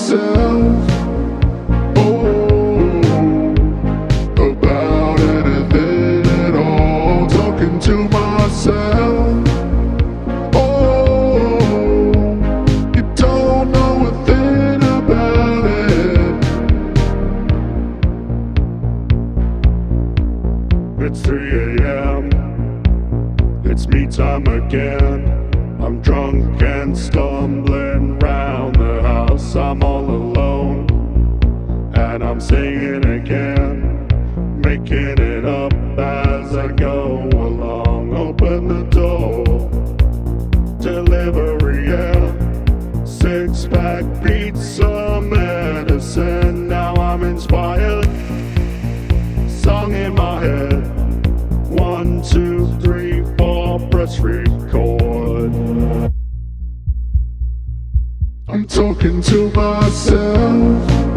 myself. Oh, about anything at all. Talking to myself. Oh, you don't know a thing about it. It's 3 a.m. It's me time again. I'm drunk and stumbling round the house. I'm all alone, and I'm singing again, making it up as I go along. Open the door, delivery, yeah. 6-pack pizza medicine. Now I'm inspired, song in my head. 1, 2, 3, 4, press record. I'm talking to myself.